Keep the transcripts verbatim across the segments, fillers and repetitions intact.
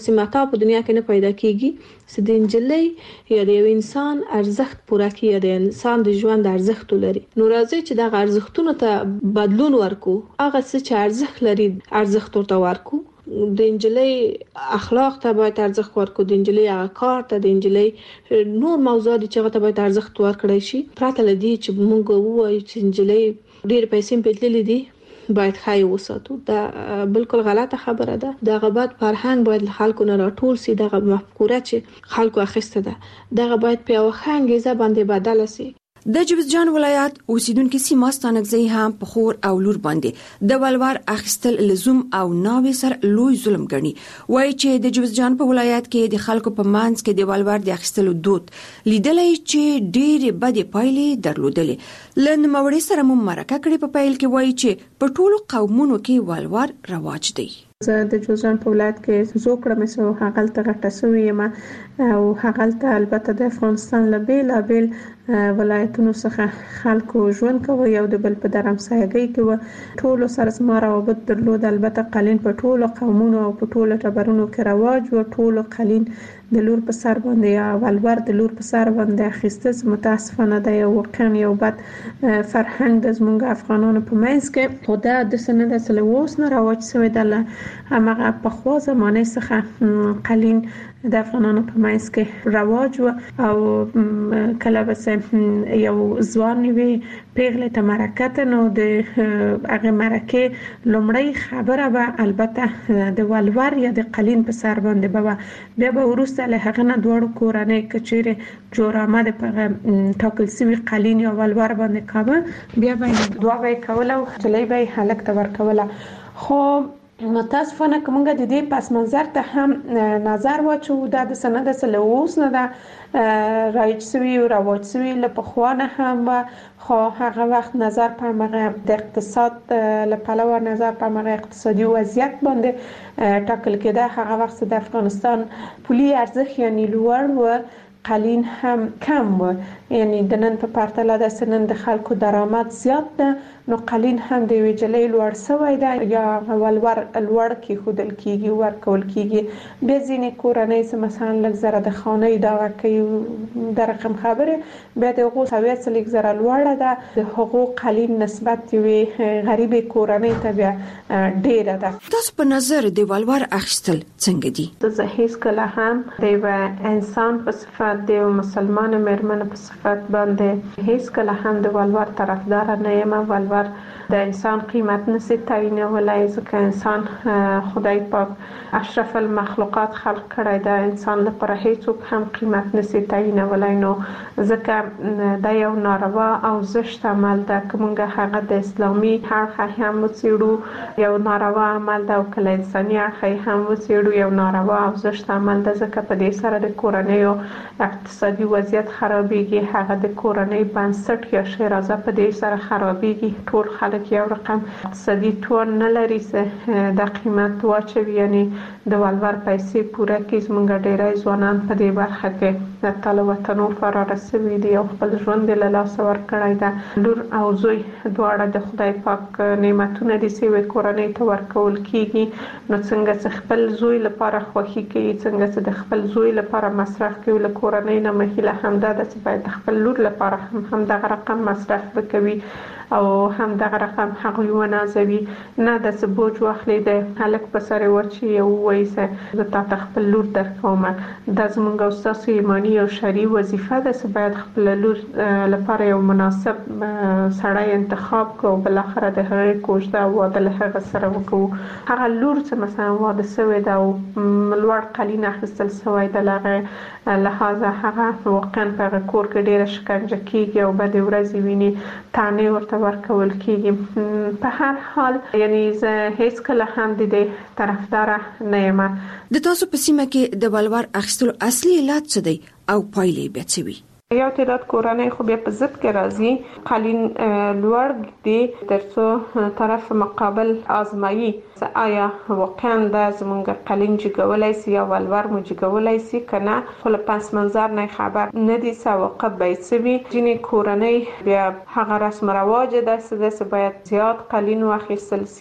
سمتا په دنیا کې نه پیدا کیږي چې د انجلۍ یا د یو انسان ارزښت پوره کړي یا د انسان د ژوند ارزښت لري. نو راځي چې د ارزښتونو ته بدلون ورکو، هغه څه چې ارزښت لري ارزښت ورته ورکو. د انجلۍ اخلاق ته باید ارزښت ورکړو، د انجلۍ هغه کار ته، د انجلۍ نور موضوعات چې هغه ته باید ارزښت ورکړی شي. پرته له دې چې موږ ووایو چې انجلۍ ډېر پیسې پیتلې دي باید خای وساتو، دا بالکل غلطه خبره ده. دغه بعد فرهنګ باید خلکو نه راټول سي، دغه مفکوره چې خلکو اخیسته ده دغه باید په یو ښه انګیزه باندې بدل سي. د جوزجان ولایت اوسیدونکو سیمه ستانکزی هم په خور او لور باندې د ولور اخیستل لزوم او ناوې سر لوی ظلم ګڼي. وایي چې د جوزجان په ولایت کې د خلکو په منځ کې د ولور د اخیستلو دود لیدلې چې ډېرې بدې پایلې درلودلې. له نوموړي سره مو مرکه کړې. په پیل کې وایي چې په ټولو قومونو کې ولور رواج دی. زه د جوزجان په ولایت کې زو کړم چې هغلته غټه سوې یم او هغلته البته د افغانستان له بیلابیل ولایتونو څخه خلکو ژوند کوي او د بل په درمسایګۍ کې و ټولو سره زما روابط درلود. البته قالین په ټولو قومونو او په ټولو ټبرونو کې رواج و. ټولو قالین د لور په سر باندې یا ولور د لور په سر باندې اخیسته متاسفانه ده یو واقعا یو بد فرهنګ د زمونږ افغانانو په منځ کې. خو دا د سنه د سل اوس نه رواج شوی ده. همغه په خوا زمانه څخه قالین د افغانانو په منځ کې رواج و او کله بس یو ځوان وی پیغله ته مرکه نو د هغه مرکه لومړی خبره به البته د ولور یا د قالین په سر باندې به بیا به ورسته له هغه نه دوړو کورنۍ کچېره جوړ آمد په ټاکل سوي قالین یا ولور باندې کاوه بیا به دوا به کوله او چلې به هلک ته ورکوله. خو متاسفانه کومه د دې پس منظر ته هم نظر واچو دا د سند سره اوس نه دا رایج سوي او رواج سوي له پخوانه هم خو هغه وخت نظر په مغه د اقتصاد له پلوه نظر په مغه اقتصادي وضعیت باندې ټاکل کېده. هغه وخت د افغانستان پولي ارزښت یعنی لوړ و، قالین هم کم و، یعنی د نن په پرتله د سنن د خلکو درآمد زیات ده نو قالین هم د ویجلې لوړ سوی ده یا ولور لوړ کې خودل کیږي ورکول کیږي. به ځینې کورنۍ چې مثلا لږ زره د خانه دا کوي د رقم خبره به د غو سویت لږ زره لوړه ده د حقوق قالین نسبت وي غریب کورنۍ ته بیا ډیره ده. تاسو په نظر د ولور اخیستل څنګه دي؟ زه هیڅ کله هم د انسان په صفت د مسلمان مېرمن په صفت باندې هیڅ کله هم د ولور طرفدار نه یم. ولور د انسان قیمت نشي تعیینولای ځکه انسان خدای پاک اشرف المخلوقات خلق کړی دا انسان لپاره هیڅوک هم قیمت نشي تعیینولای. نو ځکه دا یو ناروا او زشت عمل ده. کومه هغه د اسلامي اړخ هم وڅېړو یو ناروا عمل ده او کله انساني اړخ هم وڅېړو یو ناروا او زشت عمل ده ځکه په دې سره د کورنۍ او اقتصادي وضعیت خرابېږي. هغه د کورنۍ بنسټ یا شیرازه په دې سره خرابېږي. ټول خلک یو رقم اقتصادي توان نه لري چې د قیمت واچوي یعنی د ولور پیسې پوره کړي. زموږ ډیری ځوانان په دې برخه کې د تل وطنو فرار شوي دي او خپل ژوند له لاسه ورکړی ده. لور او زوی دواړه د خدای پاک نعمتونه دي چې کورنۍ ته ورکول کیږي. نو څنګه چې خپل زوی لپاره خوښي کوي څنګه چې د خپل زوی لپاره مصرف کوي له کورنۍ نه مخیله همدا ده چې باید خپل لور لپاره هم همدغه رقم مصرف وکوي او هم دغه رقم هغوی ونازوي. نه د څه بوج واخلي د هلک په سر ورچي او وایي چې زه تا ته خپل لور درکوم. دا زموږ او ستاسو ایماني او شرعي وظیفه ده چې باید خپل لور لپاره یو مناسب سړی انتخاب کړو. بالاخره د هغې کوژده او واده له هغه سره وکړو. هغه لور چې مثلا واده شوې ده او لوړ قالین اخیستل شوی ده له هغه لحاظه هغه واقعا په هغه کور کې ډېره شکنجه کېږي او بدې ورځې ویني، طعنې ورته ورکول کیږي. په هر حال یعنی زه هیڅ کله هم د دې طرفدار نه یم. د تاسو په سیمه کې د ولور اخیستلو اصلي علت څه دی او پایلې به څه وي؟ یو تعداد کورنۍ خو بیا په ضد کې راځي قالین لوړ دي ترڅو طرف مقابل آزمایي آیا واقعا د زمونږ قالین جګولای سي یا ولور مو جګولای سي کنه. خو له پس منظر نه خبر نه دي سواقب باید سوي. ځینې کورنۍ بیا هغه رسم رواج ده چې باید زیات قالین واخیستل سي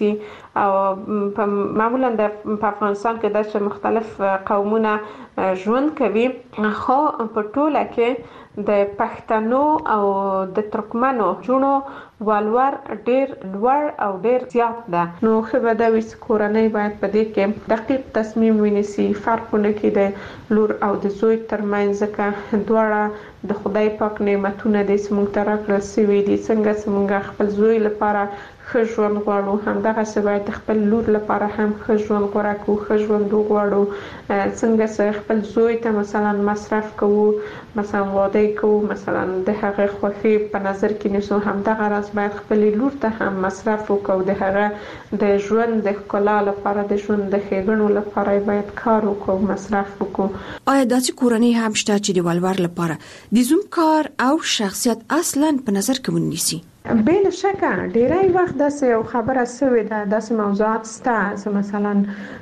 او په معمولا د افغانستان کې د مختلف قومونه ژوند کوي، خو په ټوله کې د پښتنو او د ترکمنو جونو والور ډیر لوړ او ډیر زیات ده. نو خو د ویس کورنۍ باید په دې کې دقیق تصمیم ونیسي، فرقونه کې د لور او د زوی ترمنځ ځکه دواړه د خدای پاک نعمتونه د سمون تر رسوي دي. څنګه څنګه خپل زوی لپاره ښه ژوند غواړو، همدغه څه باید خپل لور لپاره هم ښه ژوند غوړه کو، ښه ژوند وغواړو. څنګه څه خپل زوی ته مثلا مصرف کوو، مثلا واده کوو، مثلا د هغه خوښي په نظر کې نیسو، همدغه راز باید خپل لور ته هم مصرف وکړو، د هغه د ژوند د ښکلا لپاره، د ژوند د ښېګڼو لپاره باید کار وکړو، مصرف وکړو. آیا داسې کورنۍ هم شته چې د ولور لپاره د زوم کار او شخصیت اصلا په نظر کې ونیسي؟ بلا شکه ډیری وخت داسې یو خبره سوې ده، داسې موضوعات شته، مثلا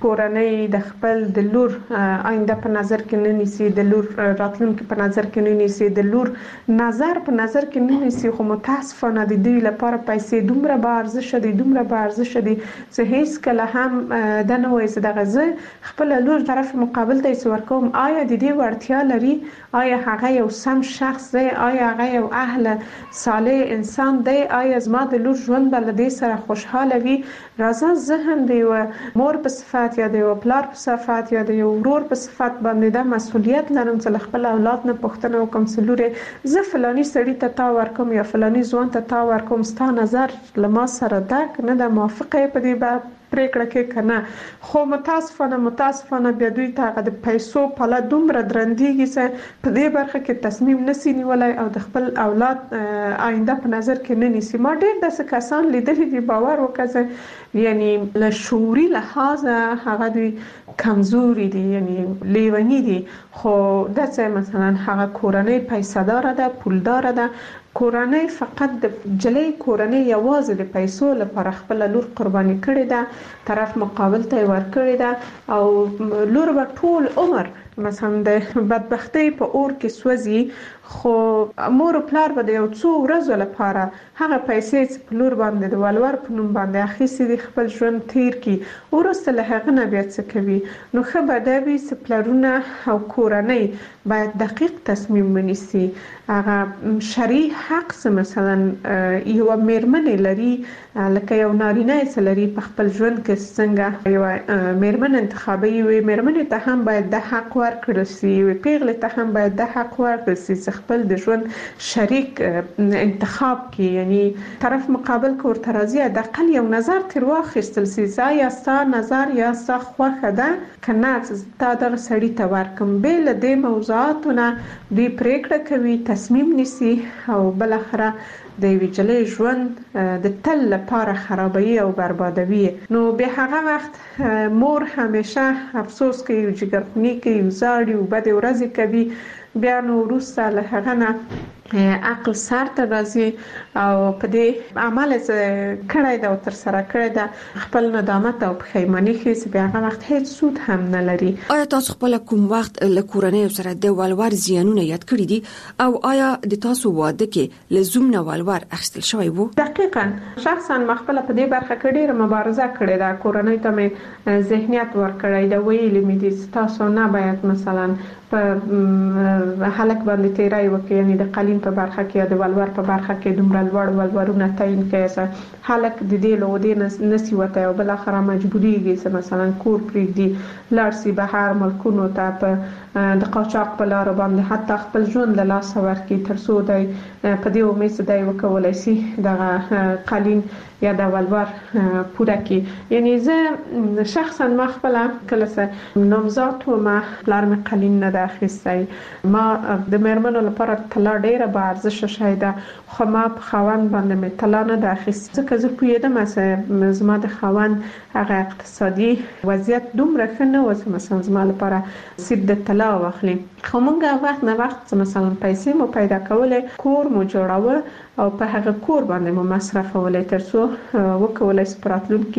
کورنۍ د خپل د لور آینده په نظر کې نه نیسي، د لور راتلونکي په نظر کې نه نیسي، د لور نظر په نظر کې نه نیسي، خو متاسفانه د دوی لپاره پیسې دومره با ارزښت دي، دومره با ارزښت دي چې هیڅ کله هم د نه وایي چې دغه زه خپل لور طرف مقابل ته یې ورکوم، آیا د دې وړتیا لري، آیا هغه یو سم شخص دی، آیا هغه یو اهل صالح انسان دی، آیا زما د لور ژوند به له دې سره خوشحاله وي. راځه زه هم د یو مور په صفت یا د یو پلار په صفت یا د یو ورور په صفت باندې دا مسؤلیت لرم چې له خپل اولاد نه پوښتنه وکم چې لورې زه فلاني سړي ته تا ورکوم یا فلاني ځوان ته تا ورکوم، ستا نظر له ما سره ده که نه ده، موافقه یې په دې به پریکړه کې کنه. خو متاسفانه متاسفانه بیا دوی ته د پیسو پله دومره درندېږي چې په دې برخه کې تصمیم نسی نیولای او د خپل اولاد آینده په نظر کې نه نیسي. ما ډېر داسې کسان لیدلي دي، باور وکړه، یعنی له شعوري لحاظه هغه دوی کمزوري دي، یعنی لیونی دي، خو داسې مثلا هغه کورنۍ پیسه داره ده، پولداره ده، کورنۍ فقط د جلې کورنۍ یوازې د پیسو لپاره خپل لور قرباني کړې ده، طرف مقابل ته ورکړې ده او لور به ټول عمر مثلا د بدبختی په اور کې سوځي، خو مور او پلار به د یو څو ورځې لپاره هغه پیسې چې په لور باندې د ولور په نوم باندې اخیستې دي خپل ژوند تیر کړي، وروسته له هغه نه بیا څه کوي. نو ښه به دا وي چې پلرونه او کورنۍ باید دقیق تصمیم ونیسي. هغه شرعي حق څه مثلا یو میرمنې لري، لکه یو نارینه یې لري په خپل ژوند کې څنګه یو میرمن انتخابوي، وي میرمنې ته هم باید د حق ورکړل شي، وي پیغلې ته هم باید د حق ورکړل شي چې خپل د ژوند شریک انتخاب کې، یعنی طرف مقابل کې ورته راځي د اقل یو نظر تر واخیستل شي چې یا ستا نظر یا ستا خوښه ده که نه چې تا دغه سړي ته ورکړم. بې له دې موضوعاتو نه دوی پریکړه کوي، تصمیم نیسي او بالاخره د یوې جلۍ ژوند د تل لپاره خرابوي او بربادوي. نو به هغه وخت مور همیشه افسوس کوي، جګرخوني کوي، زاړي او بد ورځې کوي، بیا نو وروسته له هغه نه عقل سر ته راځي او په دې عمل کړی ده او تر سره کړی ده خپل ندامت او پښیماني ښیي چې بیا هغه وخت هیڅ سود هم نه لري. آیا تاسو خپل کوم وخت له کورنۍ سره د ولور زیانونه یاد کړی دي او آیا د تاسو واده کې له زوم نه ولور اخیستل شوی وو؟ دقیقاً شخصا ما خپل په دې برخه کې ډیره مبارزه کړې ده. کورنۍ ته مې ذهنیت ورکړی ده، ویلي مې دي تاسو نه باید مثلا په هلک باندې تیرای وکړي، یعنی د قالین په برخه کې یا د ولور په برخه کې دومره لوړ ولورونه تعیین کړي، هلک د دې له ودې نسی وته او بل اخر مجبوریږي چې مثلا کور پرېږدي لاړ شي بهر ملکونو ته په د قاچاق په لار باندې حتی خپل ژوند له لاسه ورکړي تر څو دی په دې امید چې دی وکولای شي دغه قالین یا د ولور پوره کړي. یعنی زه شخصا ما خپل کله څه نامزاد وم، پلار مې قالین نه ده اخیستی، ما د میرمنو لپاره طلا ډیره با ارزښته شی ده، خو ما په خاوند باندې مې طلا نه ده اخیستې ځکه زه پوهېدم چې زما د خاوند هغه اقتصادي وضعیت دومره ښه نه و چې مثلا زما لپاره سیب د طلا واخلي. خو موږ وخت نه وخت مثلا پیسې مو پیدا کولې، کور مو جوړاوه او په هغه کور باندې مو مصرفولې تر څو وکولای شي په راتلونکي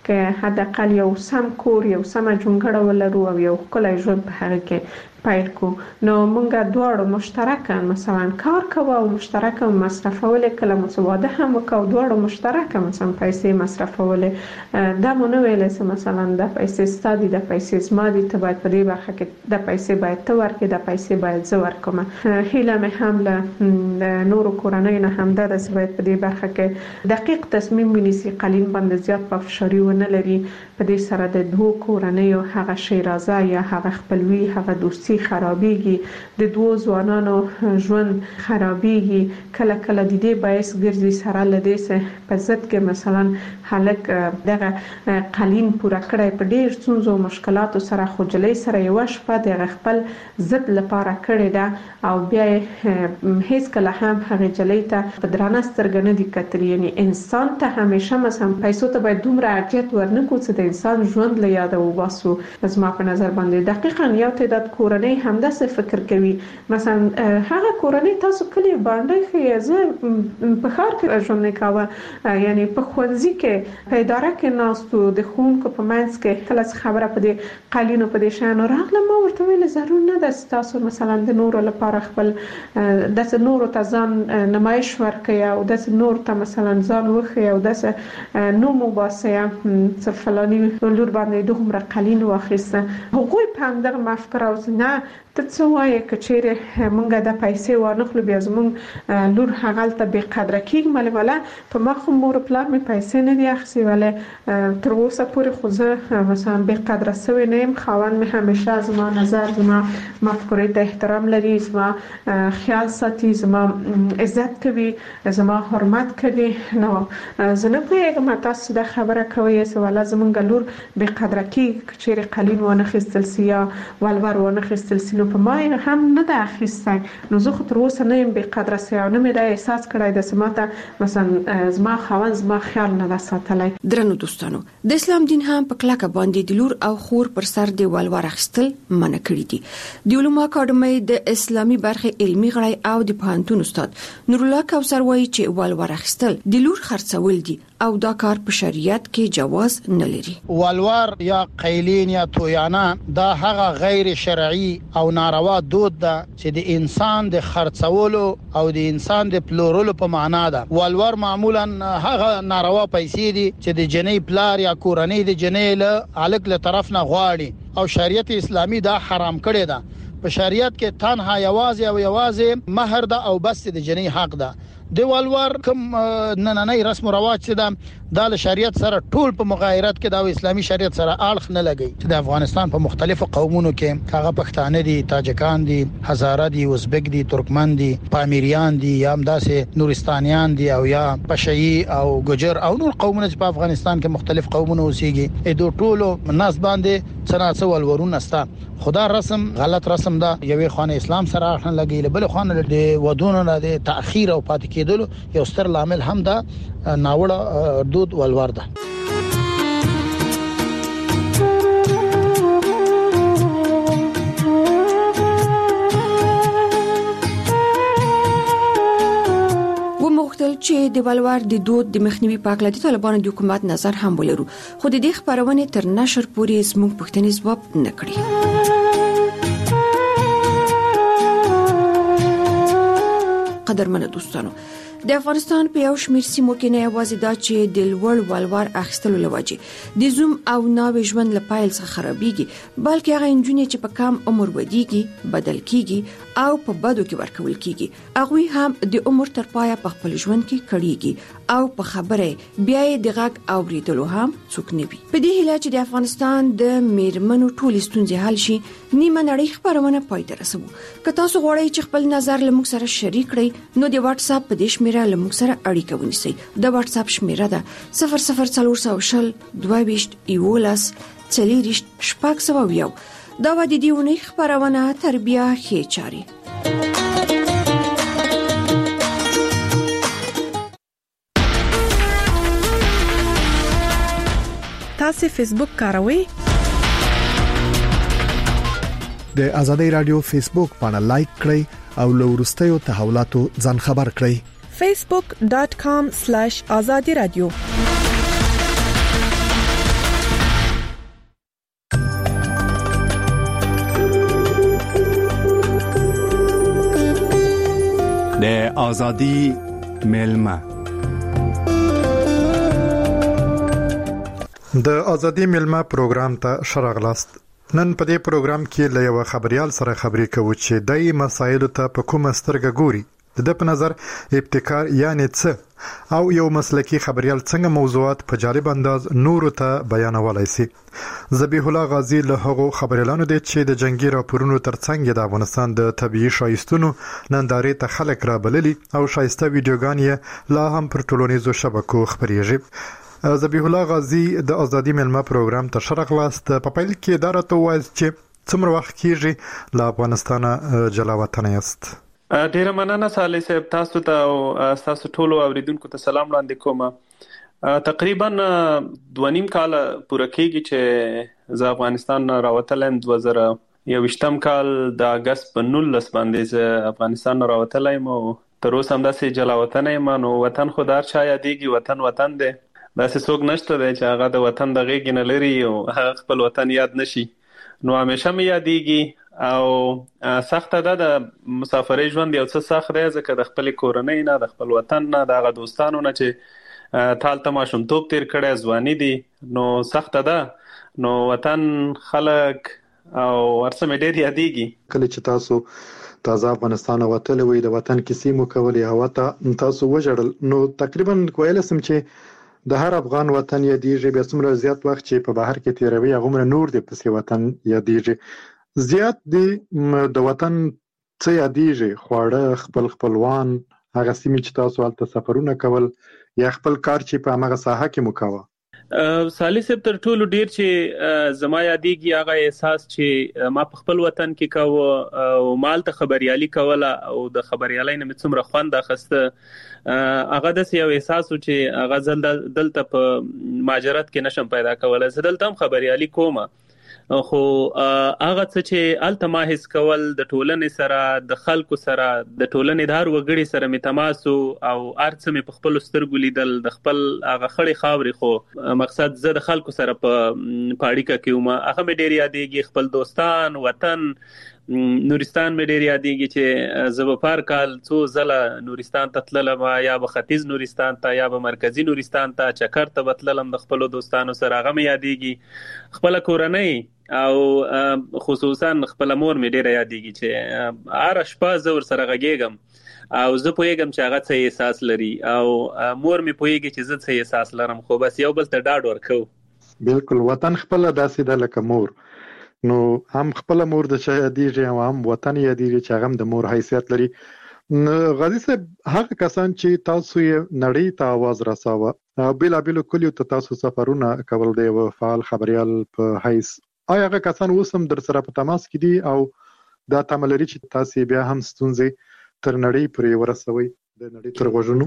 که حداقل یو سم کور یو سم جونګړه ولرو او یو کله ژوند په هغه کې پیل کو. نو مونږه دواړو مشترکاً مثلا کار کوو او مشترکاً مصرفول، کله مسواده هم وکاو دواړو مشترکاً مثلا پیسې مصرفول. دا مونږ ویل چې مثلا د پیسې ستادي د پیسې زما دي، ته باید په دې برخه کې د پیسې باید ته ورکې، د پیسې باید زه ورکوم. هیله مې هم له نورو کورنۍ نه هم دا چې باید په دې برخه کې دقیق تصمیم ونیسي، قلین باندې زیات پافشاري ونه لري. په دې سره د دوه کورنۍ هغه شیرازه یا هغه خپلوي هغه دوستي خرابېږي، د دوه ځوانانو ژوند خرابېږي. کله کله د دې باعث ګرځي سره لدې سه په ضد کې مثلا هلک دغه قلین پوره کړی په ډېر ستونزو او مشکلاتو سره، خو جلۍ سره یو شپه د خپل ضد لپاره کړی ده او بیا هیڅ کله هم هغه جلۍ ته په درانه سترګه نه دي کتلي. یعنی انسان ته همیشه مثلا پیسو ته باید دومره ارجحیت ورنکړو چې د انسان ژوند له یاده وباسو. زما په نظر باندې دقیقاً یو تعداد کورنۍ همداسې فکر کوي. مثلا هغه کورنۍ تاسو کلی باندې خې زه په ښار کې ژوند کاوه، یعنی په ښوونځي کې په اداره کې ناستو د ښوونکو په منځ کې کله خبره په دې قالینو په دې شانو راغله، ما ورته ویل ضرور نه ده تاسو مثلا د نورو لپاره خپل د نورو ته ځان نمایش ورکړي او د نورو ته مثلا ځان وښي او د نو مباسه څه فلاني لور باندې دومره قالین واخیسته. هغوی په همدغه مفکر او نه ته څه وایې که چیرې مونږ د پیسې وانخلو بیا زمونږ لور هغلته بې قدره کېږي. مالې والا په ما خو مور پلار مې پیسې نه دي اخیستې، ولې تر اوسه پورې خو زه مثلا بې قدره سوې نه یم. خاوند مې همیشه زما نظر زما مفکورې ته احترام لري، زما خیال ساتي، زما عزت کوي، زما حرمت کوي. نو زه نه پوهېږم تاسو دا خبره کوئ چې والا زمونږ لور بې قدره کېږي که چیرې قلین وانخیستل سي یا ولور وانخیستل سي. نو په ما هم نه ده اخیستی، نو زه خو تر اوسه نه یم بې قدره سوی او نه مې دا احساس کړی ده چې ماته مثلا زما خاوند زما خیال نه ده ساتلی. درنو دوستانو، د اسلام دین هم په کلکه باندې د لور او خور پر سر د ولور اخیستل منع کړي دي. د علومو اکاډمۍ د اسلامي برخې علمي غړی او د پوهنتون استاد نورالله کوثر وایي چې ولور اخیستل د لور خرڅول دي او دا کار په شریعت کې جواز نه لري. ولور یا قیلین یا تویانه دا هغه غیر شرعي او ناروا دود ده چې د انسان د خرڅولو او د انسان د پلورلو په معنا ده. ولور معمولا هغه ناروا پیسې دي چې د جنۍ پلار یا کورنۍ د جنۍ له الک له طرف نه غواړي او شریعت اسلامي دا حرام کړی ده. په شریعت کې تنها یوازې او یوازې مہر ده او بس د جنۍ حق ده. د ولور کوم نننۍ رسم او رواج چې ده د شریعت سره ټول په مغایرت کې د اسلامي شریعت سره اړخ نه لګي. چې د افغانستان په مختلفو قومونو کې هغه پښتانه دي، تاجکان دي، هزاره دي، ازبک دي، ترکمن دي، پامیریان دي، یا همداسې نورستانیان دي او یا پشهي او ګجر او نور قومونه چې په افغانستان کې مختلف قومونه اوسېږي. اې دوه ټولو ناس باندې څنګه ولورونه ستا خدا رسم غلط رسم ده. یوې خانه اسلام سره اړخ نه لګي، بل خانه د ودونو نه د تاخير او پاتې کېدلو یو ستر لامل هم ده ناوړه دود ولور ده. ومغتل چې د ولور د دود د مخنیوي په اړه د طالبانو د حکومت نظر هم ولرو، خو د دې خبرونه تر نشر پورې زموږ پښتني ځواب نه کړی. قدرمن دوستانو، د افغانستان په یو شمېر سیمو کې نه یوازې دا چې د لوړ ولور اخیستلو لوجې د زوم او ناوې ژوند له پیل څخه خرابېږي، بلکې هغه نجونې چې په کم عمر ودیږي، بدل کیږي او په بدو کې ورکول کیږي، هغوی هم د عمر تر پایه په خپل ژوند کې کړيږي او په خبره بیا یې د غږ اوریدلو هم څوک نه وي. په دې هیله چې د افغانستان د میرمنو ټولې ستونزې حل شي، نیمه نړۍ خبرونه پای ته رسوو. که تاسو غواړئ چې خپل نظر له موږ سره شریک کړئ، نو د واتس اپ په دې شمیره له موږ سره اړیکه ونیسئ. د واتس اپ شمیره ده صفر صفر څلور سوه شل دوه ویشت یولس څلېرویشت شپږ سوه یو. دا و د دې اونۍ خپرونه تربیه ښې چارې. تاسو فیسبوک کاروئ؟ د آزادۍ رادیو فیسبوک باندې لایک کړئ او له وروستیو تحولاتو ځان خبر کړئ. facebook dot com slash azadi radio. ازادي میلمه. د ازادي میلمه پروګرام ته شراغلاست. نن په دې پروګرام کې له یو خبريال سره خبرې کوو چې دای مسایلو ته په کومه سترګه ګوري. د په نظر ابتکار یعنی څه او یو مسلکی خبريال څنګه موضوعات په جالب انداز نورو ته بیانولای شي. ذبیح الله غازی له هغو خبريالانو دی چې د جنگي راپورونو ترڅنګ د افغانستان د طبيعي شایستونو نندارې ته خلک را بللي او شایسته ویډیوګان یې لا هم پر ټولنیزو شبکو خبريږي. ذبیح الله غازی د ازادي میلمه پروګرام ته شرغلاست. په پیل کې دا راته وایي چې څومره وخت کېږي له افغانستانه جلا وطن یاست؟ ډیره مننه صالح صاحب، تاسو ته او تاسو ټولو اوریدونکو ته سلام وړاندې کوم. تقریبا دوه نیم کال پوره کېږي چې زه افغانستان راوتلم. دوه زره یوویشتم کال د اگست په نولس باندې زه افغانستان راوتلم او تر اوسه همداسې جلا وطن یم. نو وطن خو د هر چا یادېږي، وطن وطن دی، داسې څوک نشته دی چې هغه د وطن د غېږې نه لري او هغه خپل وطن یاد نشي. نو همیشه مې یادېږي او سخته ده د مسافرۍ ژوند یو څه سخت دی، ځکه د خپلې کورنۍ نه، د خپل وطن نه، د هغه دوستانو نه چې تا هلته ماشومتوب تېر کړی، ځواني دي، نو سخته ده. نو وطن، خلک او هر څه مې ډېر یادېږي. کله چې تاسو تازه افغانستان وتلی وئ، د وطن کیسې مو کولې، هوا ته تاسو وژړل، نو تقریبا ویلی شم چې د هر افغان وطن یادېږي. بیا څومره زیات وخت چې په بهر کې تیروي هغومره نور د پسې وطن یادېږي. زیات د د وطن څه یادېږي؟ خواړه، خپل خپلوان، هغه سیمې چې تاسو هلته سفرونه کول، یا خپل کار چې په همغه ساحه کې مو کاوه؟ صالح صاحب، تر ټولو ډیر چې زما یادېږي هغه احساس چې ما په خپل وطن کې کاوه او ما هلته خبریالي کوله او د خبریالۍ نه مې څومره خوند اخیسته. هغه داسې یو احساس و چې هغه زه دلته په مهاجرت کې نشم پیدا کولی. زه دلته هم خبریالي کومه، خو هغه څه چې هلته ما حس کول د ټولنې سره، د خلکو سره، د ټولنې د هر وګړي سره مې تماس او هر څه مې په خپلو سترګو لیدل، د خپل هغه خړې خاورې، خو مقصد زه د خلکو سره په اړیکه کې وم. هغه مې ډېر یادېږي، خپل دوستان، وطن. نورستان مې ډېر یادېږي چې زه به په هر کال څو ځله نورستان ته تللم، یا به ختیځ نورستان ته یا به مرکزي نورستان ته چکر ته به تللم د خپلو دوستانو سره. هغه مې یادېږي. خپله کورنۍ او خصوصا خپله مور مې ډېره یادېږي چې هره شپه زه ورسره غږېږم او زه پوهېږم چې هغه څه احساس لري او مور مې پوهېږي چې زه څه احساس لرم، خو بس یو بل ته ډاډ ورکوو. بالکل، وطن خپله داسې ده لکه مور. نو هم خپله مور د چا یادېږي او هم وطن یادېږي چې هغه هم د مور حیثیت لري. غازي صاحب، هغه کسان چې تاسو یې نړۍ ته آواز رساوه او بېلابېلو کلیو ته تاسو سفرونه کول د یوه فعال خبریال په حیث، آیا هغه کسان اوس هم در سره په تماس کې دي او دا تمه لري چې تاسو بیا هم ستونزې تر نړۍ پورې ورسوئ، د نړۍ تر غوږونو؟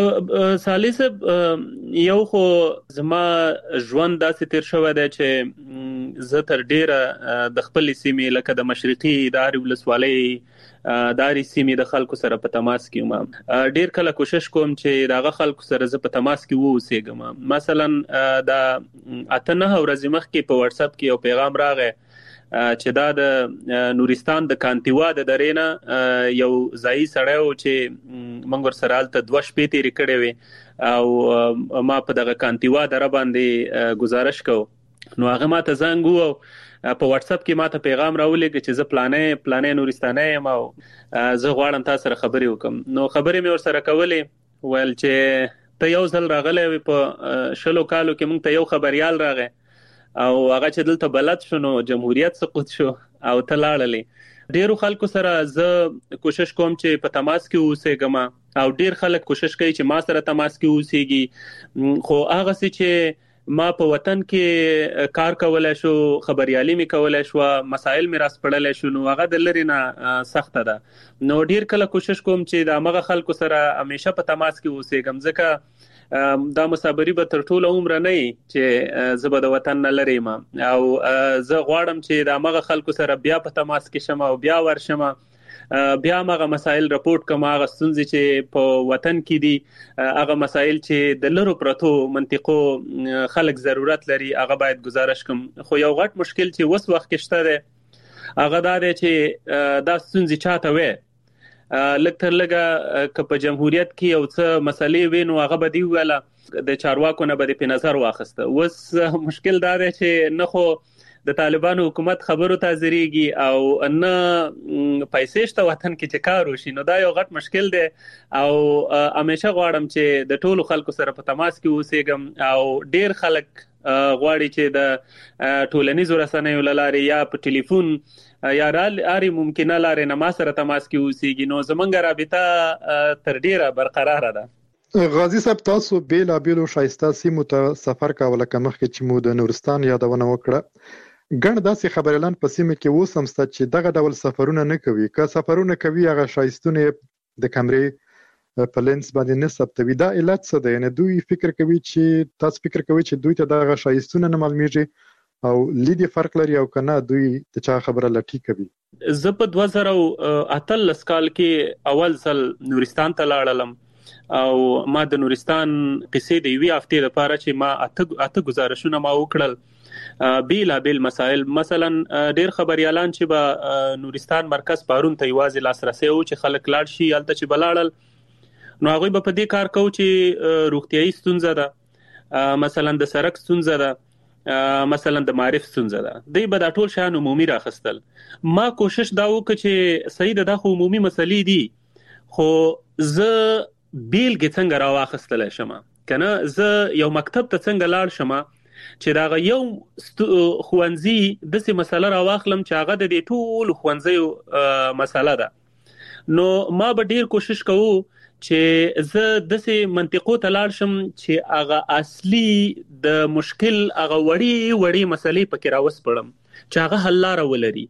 صالح صاحب، یو خو زما ژوند داسې تیر شوی دی چې زه تر ډیره د خپلې سیمې لکه د مشرقي د هرې ولسوالۍ د هرې سیمې د خلکو سره په تماس کې یم. ډیر کله کوشش کوم چې د هغه خلکو سره زه په تماس کې واوسېږم. مثلا د اته نهه ورځې مخکې په واتس اپ کې یو پیغام راغی چې دا د نورستان د کانتیوا د درې نه یو ځایي سړی و چې موږ ورسره هلته دوه شپې تېرې کړې وې او ما په دغه کانتیوا دره باندې گزارش کو. نو هغه ما ته زنګ وو، په واتس اپ کې ما ته پیغام راولېږه چې زه پلانې پلانې نورستانۍ یم او زه غواړم تا سره خبرې وکړم. نو خبرې مې ورسره کولې، ویل چې ته یو ځل راغلی وې په شلو کالو کې، موږ ته یو خبریال راغی او هغه چې دلته بلد شو نو جمهوریت سقوط شو او ته لاړلې. ډیرو خلکو سره زه کوشش کوم چې په تماس کې اوسېږم او ډیر خلک کوشش کوي چې ما سره تماس کې اوسېږي، خو هغه څه چې ما په وطن کې کار کولای شو، خبریالي مې کولای شو، مسائل مې راسپړلی شو، نو هغه د لرې نه سخته ده. نو ډیر کله کوشش کوم چې د همغه خلکو سره همیشه په تماس کې اوسېږم، ځکه دا مسافري به تر ټوله عمره نه وي چې زه به د وطن نه لرې یم او زه غواړم چې د همغه خلکو سره بیا په تماس کې شم او بیا ورشم، بیا هغه مسائل رپورټ کوم، هغه ستونزې چې په وطن کې دي، هغه مسائل چې د لرو پرتو منطقو خلک ضرورت لري، هغه باید گزارش کوم. خو یو غټ مشکل چې اوس وخت کې شته دی هغه دا دی چې دا ستونزې چاته وي لکه تر لګه ک په جمهوریت کې یو څه مسلې وینو هغه به دی ویله د چارواکو نه به په نظر واخسته. اوس مشکل دا دی چې نه خو د طالبانو حکومت خبرو ته ځریږي او نه پیسې شته وطن کې چې کار وشي، نو دا یو غټ مشکل دی. او همیشه غواړم چې د ټولو خلکو سره په تماس کې اوسېږم او ډیر خلک غواړي چې د ټولنیزو رسنیو لارې یا په ټلیفون یا لارې ممکنه لارې نه ما سره تماس کې اوسېږي، نو زمونږ رابطه تر ډیره برقراره ده. غازی صاحب، تاسو بیلا بیلو شایسته سیمو ته سفر کاوه، لکه مخکې چې مو د نورستان یادونه وکړه. ګڼ داسې خبريالان په سیمه کې اوس هم شته چې دغه ډول سفرونه نه کوي، که سفرونه کوي هغه شایستونه د کمرې په لینس باندې نه ثبتوي. دا علت څه دی؟ یعنی دوی فکر کوي چې تاسو فکر کوي چې دوی ته دغه شایستونه نه معلومیږي او لیدي فرق لري او کنه دوی د چا خبره لټي کوي؟ زه په دوه زره اتلس کال کې اول ځل نورستان ته لاړم او ما د نورستان قصې د یوې هفتې لپاره چې ما اته اته گزارشونه ما وکړل بیلا بیل مسائل. مثلا ډیر خبريالان چې به نورستان مرکز پارون ته یوازې لاسرسي او چې خلک لاړ شي الته چې بلاړل، نو هغه به په دې کار کوي چې روغتيایي ستونزه ده، مثلا د سړک ستونزه ده، مثلا د معرف ستونزه ده، دوی به دا ټول شان عمومي راخستل. ما کوشش دا وکړ چې صحیح ده، دا خو عمومي مسلې دي، خو زه بیلګې څنګه راواخستل شم کنه، زه یو مکتب ته څنګه لاړ شم چې دا یو خوانزي د څه مسله راواخلم چې هغه د دې ټول خوانزي مسله ده. نو ما به ډیر کوشش کوو چې زه د څه منطقو ته لاړ شم چې هغه اصلي د مشکل هغه وړي وړي مسلې پکې راوسپړم چې هغه حل لاره ولري.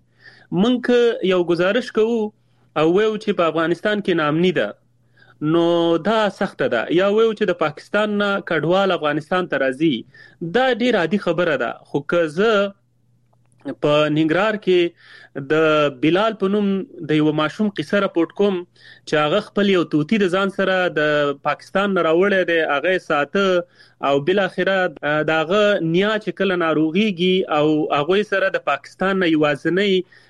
مونږ یو گزارش کوو او وایو چې په افغانستان کې ناامني ده، نو دا سخت ده، یا وایو چې د پاکستان نه کډوال افغانستان ته راځي، دا ډیر عادي خبره ده. خو که زه په ننګرهار کې د بلال په نوم د یو ماشوم قصه راپورټ کوم چې هغه خپل یو توتی د ځان سره د پاکستان نه راوړی دی، هغه ساته او بل اخره داغه نیا چې کله ناروغيږي او هغه سره د پاکستان نه یوازنۍ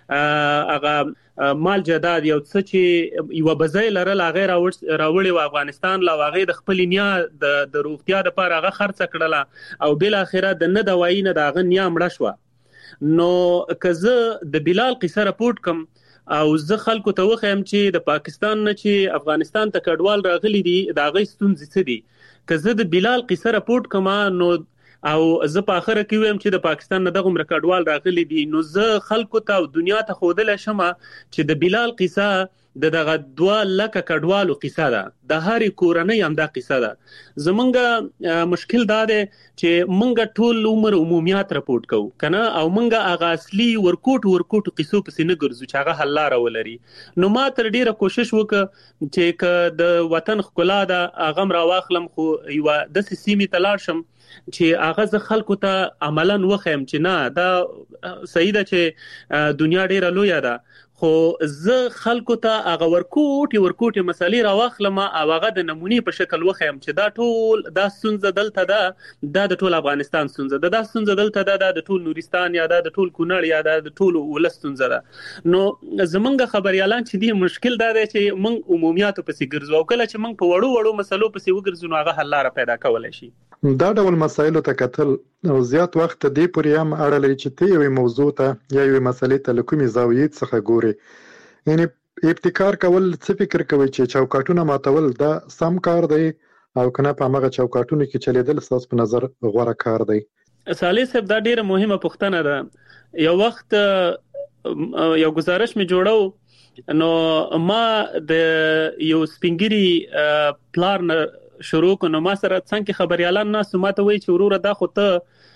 هغه مال جداد یو څه چې یو بځای لرل هغه راوړی و افغانستان لا هغه د خپل نیا د د روغتیا لپاره هغه خرڅ کړله او بل اخره د نه دوايي نه داغه نیا مړه شو. نو که زه د بلال قصه راپورټ کوم او زه خلکو ته وخم چې د پاکستان نه چې افغانستان ته کډوال راغلي دي دا غي ستونزې څه دي، که زه د بلال قصه راپورټ کوم نو او زه په اخره کې ویم چې د پاکستان نه دغه کډوال راغلي دي، نو زه خلکو ته او دنیا ته خودل شم چې د بلال قصه د دغه دوه لکه کډوالو قصه ده، د هرې کورنۍ هم دا قصه ده. زمونږ مشکل دا دی چې مونږ ټول عمر عمومیات راپورټ کوو کنه او مونږ هغه اصلي ورکوټ ورکوټ قصو پسې نه ګرځو چې هغه حل لاره ولري. نو ما تر ډیره کوشش وکړ چې ک د وطن ښکلا ده هغه راواخلم، خو یو د سیمې تلاړ شم چې هغه ز خلکو ته عملاً وخم چې نه دا صحیح ده چې دنیا ډیره لوی ده، خو زه خلکو ته هغه ورکوټي ورکوټي مسالې راواخلم او هغه د نمونې په شکل وخم چې دا ټول دا ستونزه دلته ده، دا د ټول افغانستان ستونزه ده، دا ستونزه دلته ده، دا د ټول نورستان یا دا د ټول کونړ یا دا د ټول ولس ستونزه ده. نو زمونږ خبريالان چې دی مشکل دا دی چې مونږ عمومیاتو پسې ګرځو او کله چې مونږ په وړو وړو مسلو پسې وګرځو نو هغه حل لاره پیدا کولای شي. دا ډول مسایلو ته کتل او زیات وخت دې پورې هم اړه لري چې ته یو موضوع ته یا یو مسلې ته لکومي زاویې څخه ګوري. یعنی ابتکار کول څه فکر کوي چې چوکاټونه ماتول دا سم کار دی او کنه په هغه چوکاټونو کې چلیدل ستاسو په نظر غوړه کار دی؟ صالح صاحب دا ډیره مهمه پوښتنه ده. یو وخت یو گزارش می جوړو نو ما د یو سپینګری پلان شروع کنو، ما سره څنګه خبريالان نه سماته وای چې وروره دا خو ته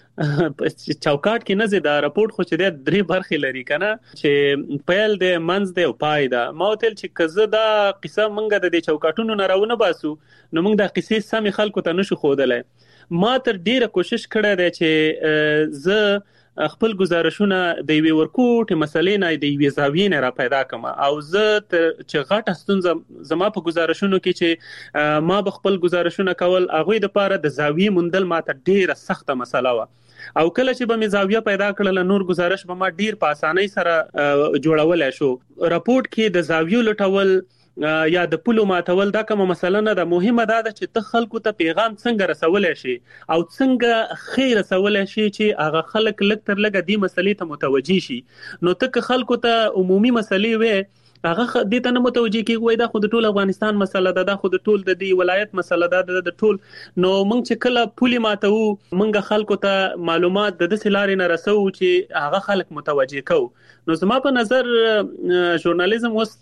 چوکاټ کې نه زی دا راپورټ خو چې د درې برخې لري کنه چې پیل د منځ د او پای دا. ما وتل چې کزه دا قصه مونږ د چوکاټونو نه راونه باسو نو مونږ د قصې سمې خلکو ته نشو خودلای. ما تر ډیره کوشش کړې ده چې زه خپل گزارشونه د یوې ورکوټ مسلې نه د یوې زاویې نه را پیدا کړم او زه چې غټه ستونزه زما په گزارشونو کې چې ما به خپل گزارشونه کول هغه د پاره د زاویې موندل ماته ډیره سخته مسله و او کله چې به مې زاویه پیدا کړل نور گزارش به ما ډیر په اسانۍ سره جوړولای شو. راپورټ کې د زاویو لټول یا د پولو ماتول دا کومه مسله نه ده. مهمه دا ده چې ته خلکو ته پیغام څنګه رسولای شي او څنګه خیر رسولای شي چې هغه خلک لږ تر لږه دې مسلې ته متوجي شي. نو ته که خلکو ته عمومي مسلې وې هغه دې ته نه متوجي کیږي وای دا خو د ټول افغانستان مسله ده، دا خو د ټول د دې ولایت مسله ده د ټول. نو موږ چې کله پولي ماتو موږ خلکو ته معلومات د دې لارې نه رسو چې هغه خلک متوجي کو. نو زما په نظر ژورنالیزم اوس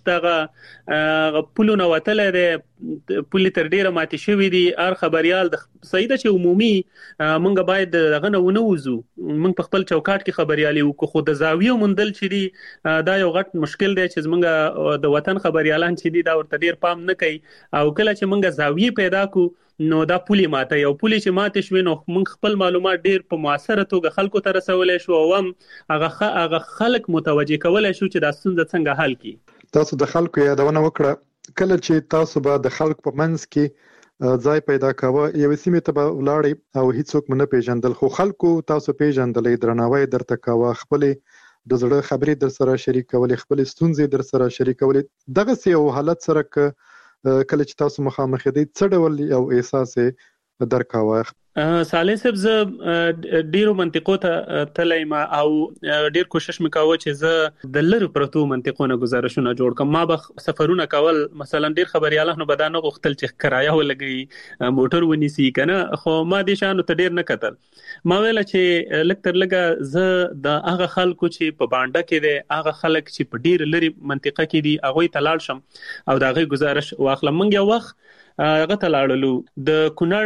دغه پولو نه وتلی دی، پولي تر ډیره ماتې شوي دي. هر خبريال د صحیح ده چې عمومي موږ باید دغه نه ونه وځو، موږ په خپل چوکاټ کې خبريالي وکړو، خو د زاویو موندل چې دي دا یو غټ مشکل دی چې موږ د وطن خبريالان چې دي دا ورته ډیر پام نه کوي. او کله چې موږ زاویې پیدا کو نو دا پولي ماته یو پولي چې ماته شوي نو موږ خپل معلومات ډیر په موثره توګه خلکو ته رسولای شو او هم هغه هغه خلک متوجي کولای شو چې دا ستونزه څنګه حل کړي. تاسو د خلکو یادونه وکړه کله چې تاسو به د خلکو په منځ کې ځای پیدا کاوه یو سیمه ته به ولاړی او هیڅوک نه پیژندل، خو خلکو تاسو پیژندلې، درناوی درته کاوه، خپل د زړه خبرې در سره شریکولې، خپل ستونزې در سره شریکولې. دغه یو حالت سره کله چې تاسو مخامخ دي څه ډول یو احساس درکاوه؟ صالح صاحب زه ډیرو منطقو ته تللی ما او ډیر کوشش وکاوه چې زه د لرو پرتو منطقو نه گزارشونه جوړ کړم. ما به سفرونه کول، مثلا ډیر خبريالانو به دا نه غوښتل چې کرایه ولګي موټر ونیسي کنه، خو ما دې شانو ته ډیر نه کتل. ما ویل چې لږ تر لږه زه د هغه خلکو چې په باندې کې دي، هغه خلک چې په ډیر لري منطقه کې دي هغه ته لاړ شم او دا غي گزارش واخلم. منګ یو وخت هغه ته لاړلو د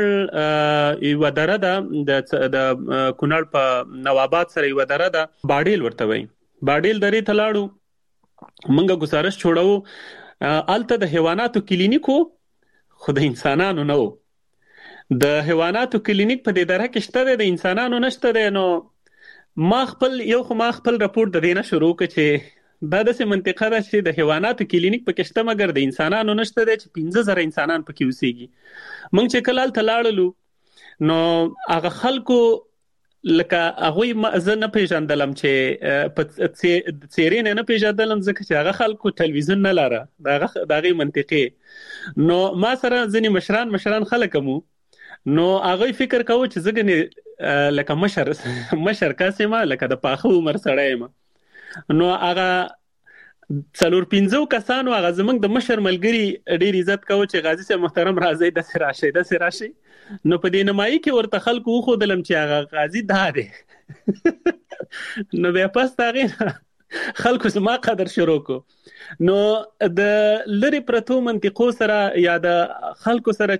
کونړ یو دره ده، د کونړ په نواباد سره یو دره ده، باډیل ورته وایي. باډیل درې ته لاړو، منګه گزارش جوړو. الته د حیواناتو کلینیکو خو د انسانانو نه و. د حیواناتو کلینیک په دې دره کې شته دی، د انسانانو نشته دی. نو ما خپل یو خو ما خپل راپورټ د دې نه شروع کړ چې دا داسې منطقه ده چې د حیواناتو کلینیک پکې شته مګر د انسانانو نشته دی چې پنځه زره انسانان پکې اوسېږي. موږ چې کله هلته لاړلو نو هغه خلکو لکه هغوی زه نه پیژندلم چې په څیرې نه نه پیژندلم ځکه چې هغه خلکو تلویزیون نه لاره د هغې منطقې. نو ما سره ځینې مشران مشران خلک مو، نو هغوی فکر کوو چې زه ګنې لکه مشر مشر کس یم، لکه د پاخه عمر سړی یم. نو هغه څلور پنځو کسانو هغه زمونږ د مشر ملګري ډیر عزت کوو چې غازي صاحب محترم راځي داسې راشي داسې راشي. نو په دې نمایي کې ورته خلکو وښودلم چې هغه غازي دا دی. نو بیا پس د هغې خلکو زما قدر شروع کو. نو د لري پرتو منطقو سره یا د خلکو سره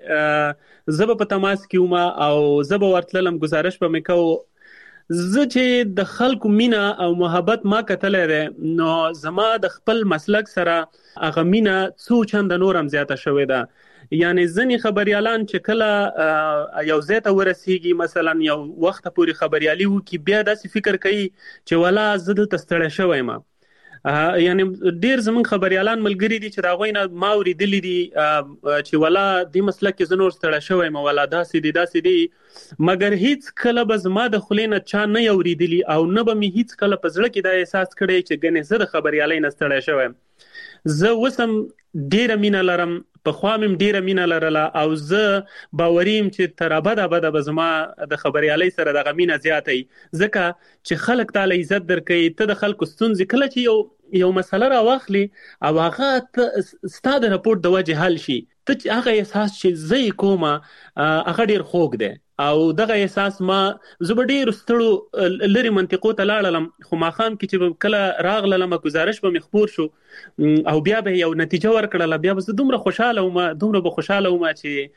چې زه به په تماس کې وم او زه به ورتللم گزارش به مې کوو، زه چې د خلکو مینا او محبت ما کتلی دی نو زما د خپل مسلک سره هغه مینا څو چنده نور هم زیاته شوې ده. یعنی ځینې خبریالان چې کله یو ځای ته ورسیږي، مثلا یو وخت پورې خبریالي وکړي، بیا داسې فکر کوي چې ولا زه دلته ستړی شوی یم. یعنی ډیر زمونږ خبریالان ملګري دي چې د هغوی نه ما اورېدلي دي چې ولا دې مسلک کې زه نور ستړی شوی یم، ولا داسې دي داسې دي، مګر هیڅ کله به زما د خولې نه چا نه اورېدلي او نه به مې هیڅ کله په زړه کې دا احساس کړی چې ګنې زه د خبریالۍ نه ستړی شوی یم. زه اوس هم ډیره مینه لرم، پخوا مې ډیره مینه لرله او زه باوري یم چې تر ابده ابده به زما د خبریالۍ سره دغه مینه زیاته وي، ځکه چې خلک تاله عزت درکوي. ته د خلکو ستونزې کله چې یو یو مسله راواخلي او هغه ستا د راپورټ د وجې حل شي، ته هغه احساس چې زه یې کومه هغه ډیر خوږ دی. او دغه احساس ما زه به ډېرو ستړو لرې منطقو ته لاړلم، خو ماښام کې چې کله راغللم ګزارش به مې خپور شو او بیا به یو نتیجه ورکړله، بیا به زه دومره خوشحاله وم دومره به خوشحاله وم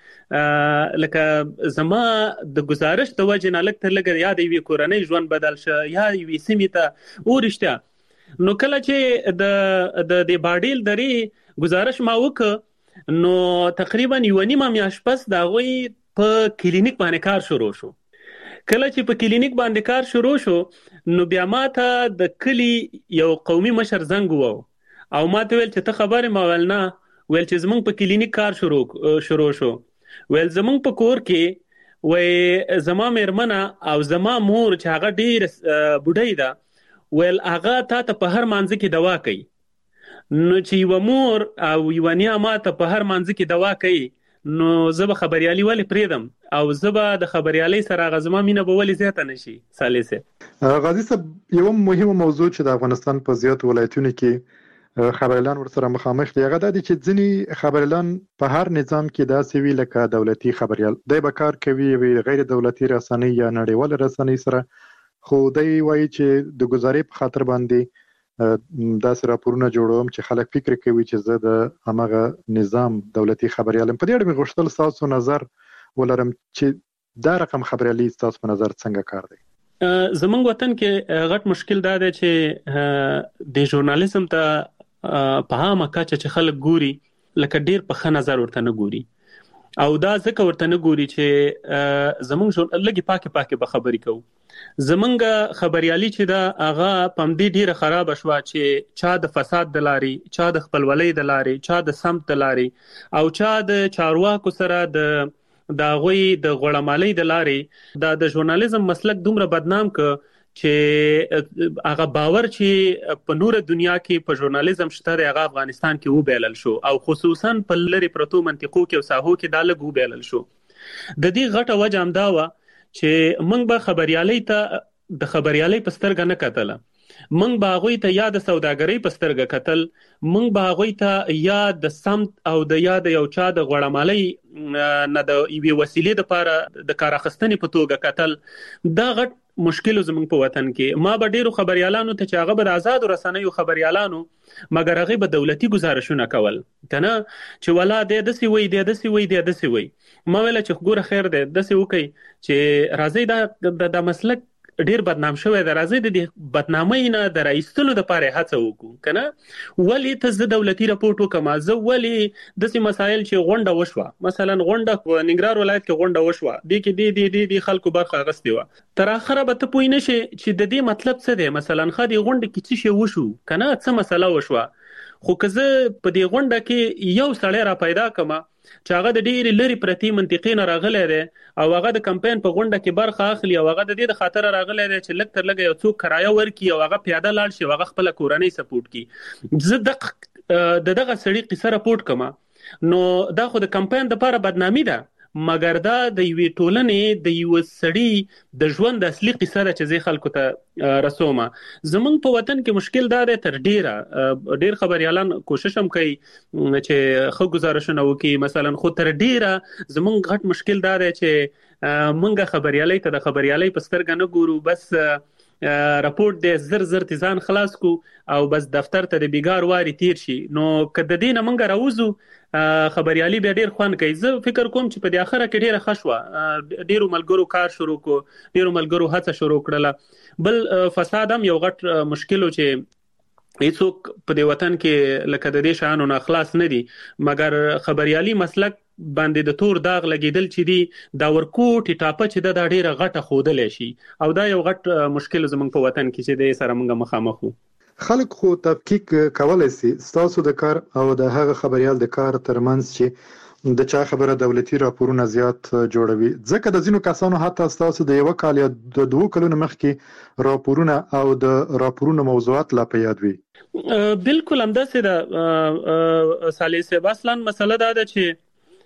چې لکه زما د گزارش د وجې نه لږ تر لږه یا د یوې کورنۍ ژوند بدل شه یا یوې سیمې ته ورشته. نو کله چې د د باډیل درې گزارش ما وکړ نو تقریبا یوه نیمه میاشت پس د هغوی په کلینیک باندې کار شروع شو. کله چې په کلینیک باندې کار شروع شو نو بیا ما ته د کلی یو قومي مشر زنګ وو او ما ته ویل چې ته خبرې ما ویل نه، ویل چې زمونږ په کلینیک کار شروع شروع شو، ویل زمونږ په کور کې وی زما میرمنه او زما مور چې هغه ډیر بوډۍ ده، ویل هغه تا ته په هر مانځه کې دوا کوي. نو چې یو مور او یو نیا ماته په هر مانځ کې دوا کوي نو زه به خبريالي ولې پریدم او زه به د خبريالي سره غزما مینه به ولې زیاته نشي. سالسه غازی صاحب یو مهمه موضوع چې د افغانستان په زیات ولایتونو کې خبريالان ورسره مخامخ دي هغه د دې چې ځینی خبريالان په هر نظام کې داسې وی لکه دولتي خبريال دای به کار کوي وی غیر دولتي رسنۍ یا نړیوال رسنۍ سره خو دای وایي چې د گزارې په خاطر باندې داسې راپورونه جوړوم چې خلک فکر کوي چې زه د هغه نظام دولتي خبريالم. په دې اړه مې غوښتل تاسو نظر ولرم چې دا رقم خبريالي تاسو په نظر څنګه کار دی؟ زمونږ وطن کې غټ مشکل دا دی چې د ژورنالیزم ته په هغه کچه چې خلک ګوري لکه ډیر په ښه نظر ورته نه ګوري او دا ځکه ورته نه ګوري چې زمونږ لږی پاکي پاکي به خبري کوو. زمونږ خبريالي چې دا هغه پم دې ډیره خراب شوه چې چا د فساد د لاري چا د خپلولۍ د لاري چا د سمت د لاري او چا د چارواکو سره د دا غوي د غړمالۍ د لاري دا د ژورنالیزم مسلک دومره بدنام ک چې هغه باور چې په نور دنیا کې په ژورنالیزم شته دی هغه افغانستان کې وبېلل شو او خصوصا په لری پروتو منطقو کې او ساحو کې دا لګ وبېلل شو. د دې غټه وجه هم دا و چې موږ به خبريالي ته د خبريالي په سترګه نه کتل، موږ به هغوی ته یا د سوداګرۍ په سترګه کتل، موږ به هغوی ته یا د سمت او د یا د یو چا د غړمالۍ نه د یوې وسیلې دپاره د کار اخیستنې په توګه کتل. دا غټ مشکل زموږ په وطن کې. ما به ډیرو خبريالانو ته چې هغه به د آزادو رسنیو خبريالانو مګر هغه به دولتي گزارشونه کول کنه چې ولا د دسي وي د دسي وي د دسي وي ما ویل چې ګوره خیر ده دسي وکي چې راځي دا د مسلک ډیر بدنام شوی د راځي د بدنامۍ نه د رئیستلو د پاره هڅه وکړو کنه ولی ته ز دولتي راپورټ وکما زه ولی د سي مسایل چې غونډه وشوه مثلا غونډه په ننګرهار ولایت کې غونډه وشوه د کې د د د خلکو برخه غستې و تر اخره به ته پوی نشي چې د دې مطلب څه دی. مثلا خدي غونډه کې څه شی وشو کنه څه مسله وشوه خو که زه په دې غونډه کې یو سړی را پیدا کما چې هغه د ډېری لري پرتی منطقې نه راغلی دی او هغه د کمپاین په غونډه کې برخه اخلي او هغه د دې د خاطر راغلی دی چې لږ تر لږه یو څوک کرایه ورکړي او هغه پیاده لاړ شي او هغه خپله کورنۍ سپورټ کړي زه د دغه سړي قصه راپورټ کما نو دا خو د کمپاین دپاره بدنامي ده مګر دا د یوې ټولنې د یو سړي د ژوند اصلي قصه ده چې زه خلکو ته رسومه. زمونږ په وطن کې مشکل دا دی تر ډیره ډیر خبريالان کوشش هم کوي چې خو گزارشونه وکړي مثلا خو تر ډیره زمونږ غټ مشکل دا دی چې مونږه خبريالي ته د خبريالي په سترګه نه ګورو بس راپورټ دې زر زر تیزان خلاص کو او بس دفتر ته د بیګار واري تیر شي. نو کده دینه مونږ راوځو خبريالي به ډیر خوان کوي. زه فکر کوم چې په دې اخره کې ډیره خشوه ډیرو ملګرو کار شروع کو ډیرو ملګرو هڅه شروع کړله. بل فساد هم یو غټ مشکل چې هیڅوک په دې وطن کې لکه د دې شانو نه خلاص نه دي مګر خبريالي مسلک باندې د تور داغ لګیدل چې دی دا ورکوټ ټاپه چې د ډیره غټه خودلې شي او دا یو غټ مشکل زموږ په وطن کې چې د سره موږ مخامخ وو. خلک خو تفکیک کولای شي تاسو د کار او د هغه خبريال د کار ترمنځ چې د چا خبره دولتي راپورونه زیات جوړوي ځکه د ځینو کسانو حتی تاسو د یو کال یا د دوه کلونو مخکې راپورونه او د راپورونو موضوعات لا په یاد وي. بالکل همداسې ده سالسه اصلا مسله دا ده چې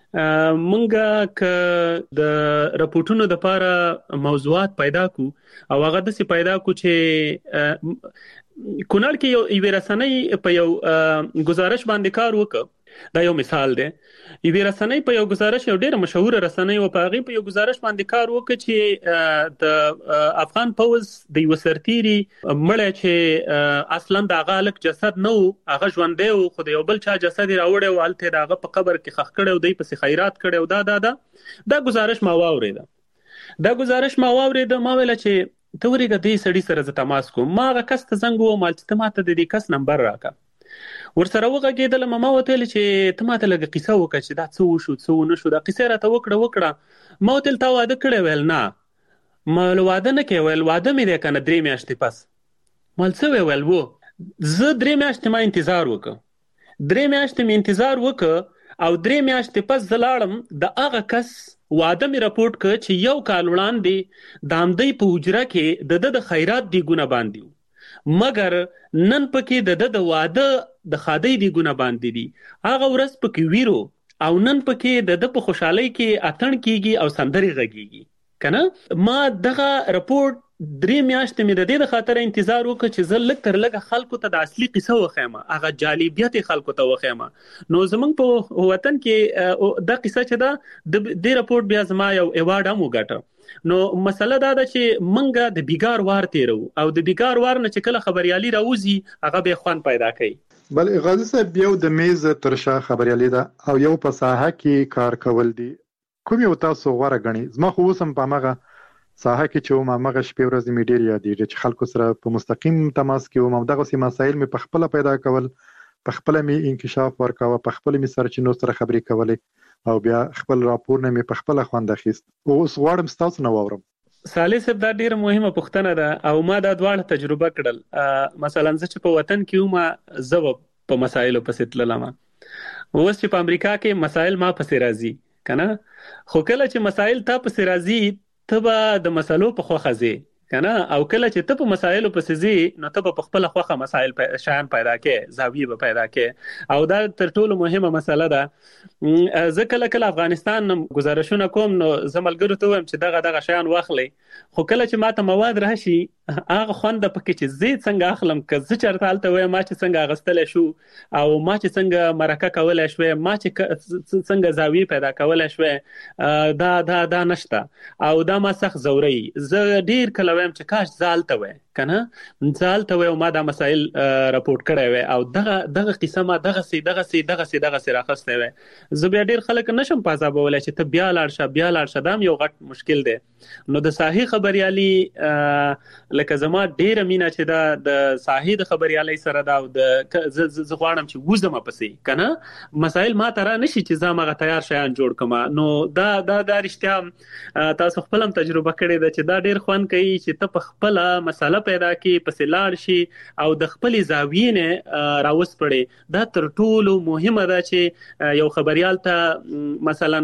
مونږه ک د راپورټونو د لپاره موضوعات پیدا کو او هغه د سي پیدا کو چې کونړ کې یو یو رسنۍ په یو گزارش باندې کار وکړ. دا یو مثال دی. یو رسنۍ په یو گزارش یو ډېر مشهور رسنۍ او په هغه په یو گزارش باندې کار وکړ چې د افغان پوز د یو سرتيري مړ چې اصلا د هغه لک جسد نو هغه ژوندې او خو د یو بل چا جسد راوړی او الته دغه په قبر کې خخ کړي او دای په خیرات کړي او دا دا دا دا گزارش ما واورید. دا گزارش ما واورید ما ویل چې ته ورګه دې سړي سره ز تماس کوم ما هغه کس ته زنګ و مال چې ماته د دې کس نمبر راکا ورسره وغږېدل ما وتل چې ته ماته لږه قصه وکړه چې دا څه وشو څه نه شو دا قصه راته وکړه وکړه ما وتل تا واده کړی ویل نه ما واده نه کوي ویل واده مې دی کنه درې میاشتې پس مال څه ویل وو زه درې میاشتې ما انتظار وکړ درې میاشتې مې انتظار وکړ او درې میاشتې پس زه لاړم د هغه کس واده مې راپورټ کړ چې یو کال وړاندې د همدې په حجره کې د د خیرات دیګونه باندې مګر نن پکې د د واده د خادي دی ګونه باندې دي هغه ورځ پکې ویرو او نن پکې د د په خوشحالي کې اتن کیږي او سندري غږیږي کنه. ما دغه رپورت درې میاشتې مې د دې د خاطر انتظار وکړ چې زه لږ تر لږه خلکو ته د اصلي قصه وخیمه هغه جالبیت خلکو ته وخیمه. نو زمونږ په وطن کې د قصه چې دا د دې رپورت بیا زما یو ایوارډ هم وګټه. نو مسله دا ده چې منګه د بیګار وار تیرو او د بیګار وار نه چې کله خبريالي راوځي هغه به خوان پیدا کوي. بل غازی صاحب یو د میز ترشا خبريالي ده او یو په ساحه کې کار کول دي کوم یو تاسو غوړه غني؟ زما خو اوسم په مغه ساحه کې چې ما مغه شپې ورځې می ډیر یادېږي چې خلکو سره په مستقیم تماس کې وم دغه سي مسایل می په خپل پیدا کول په خپل می انکشاف ورکاوه په خپل می سرچینو سره خبرې کولې او بیا خپل راپور نه می په خپل خوند اخیست. اوس غواړم تاسو نو اورم. صالح صاحب دا ډیره مهمه پوښتنه ده او ما دا دواړه تجربه کړل. مثلا زه چې په وطن کې وم زه په مسایلو پسې تللم اوس چې په امریکا کې مسایل ما پسې راځي کنه. خو کله چې مسایل تا پسې راځي ته به د مسلو په خوخه ځي کنه او کله چې ته په مسایلو پسې ځي نو ته په خپل خوخه مسایل په شان پیدا کې زاویه به پیدا کې او دا تر ټولو مهمه مسله ده. زه کله کله افغانستان گزارشونه کوم نو زملګرو ته وایم چې دغه دغه شان واخلي خو کله چې ماته مواد راشي هغه خوند پکې چې زه څنګه اخلم که زه چرته الته وایم ما چې څنګه غستل شو او ما چې څنګه مرکه کولای شو ما چې څنګه زاویه پیدا کولای شو دا دا دا نشته او دا ما سخت زوري. زه ډیر کله وایم چې کاش زالته وای کنه زالته وای او ما دا مسائل راپورټ کړی وای او دغه دغه قصه ما دغه سي دغه سي دغه سي دغه سي راخسته وای. زه بیا ډیر خلک نشم پازابولای چې ته بیا لاړ شه بیا لاړ شه دا یو غټ مشکل دی. نو د صحیح خبريالي لکه زما ډیره مینا چې دا د صحیح د خبريالي سره دا د ز غواړم چې وزم پسې کنه مسائل ما ترا نشي چې زما غ تیار شیان جوړ کما. نو دا دا د رښتیا تاسو خپلم تجربه کړې ده چې دا ډیر خوان کوي چې ته په خپل مسله پیدا کی پسې لاړ شي او د خپل زاویې نه راوس پړي. دا تر ټولو مهمه ده چې یو خبريال ته مثلا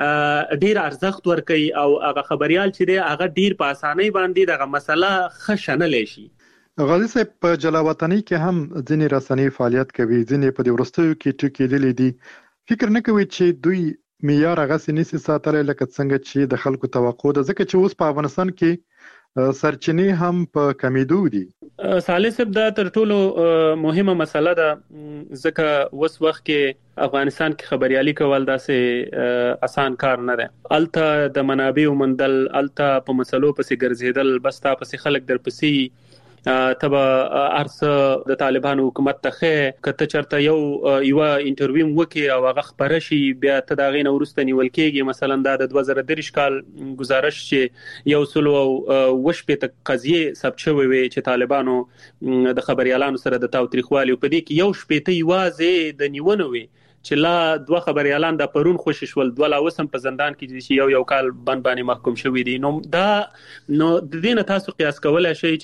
ډیر ارزښت ورکړي او هغه خبريال چې دی هغه ډیر په اسانۍ باندې دغه مسله خښنلې شي. غازی صاحب په جلاوطنۍ کې هم ځینې رسنۍ فعالیت کوي ځینې په دې ورستیو کې ټکی لیدل دي فکر نه کوي چې دوی معیار هغه سنسي ساتلې لکه څنګه چې د خلکو توقع ده ځکه چې اوس په افغانستان کې سرچینې هم په کمیدو دي. صالح صاحب دا تر ټولو مهمه مسله ده ځکه اوس وخت کې افغانستان کې خبريالي کول داسې آسان کار نه ده. الته د منابع مندل الته په مسلو پسې ګرځیدل بس تا پسې خلک در پسې تبا ارسه د طالبانو حکومت ته کته چرته یو یو انټرویو وکي او هغه خبره شي بیا ته دا غینه ورسته نیول کېږي. مثلا دا د دوه زره درې کال گزارش چې یو سلو وشپې ته قضیه ثبت شوی وي چې طالبانو د خبريالانو سره د تاوتریخوالي په دې کې یو شپې ته یوازې د نیونه وي چې لا دوه خبريالان د پرون خوشی شول دوه لا وسم په زندان کې چې یو یو کال بند باندې محکوم شوی دي. نو دا نو د دې نه تاسو قیاس کولای شئ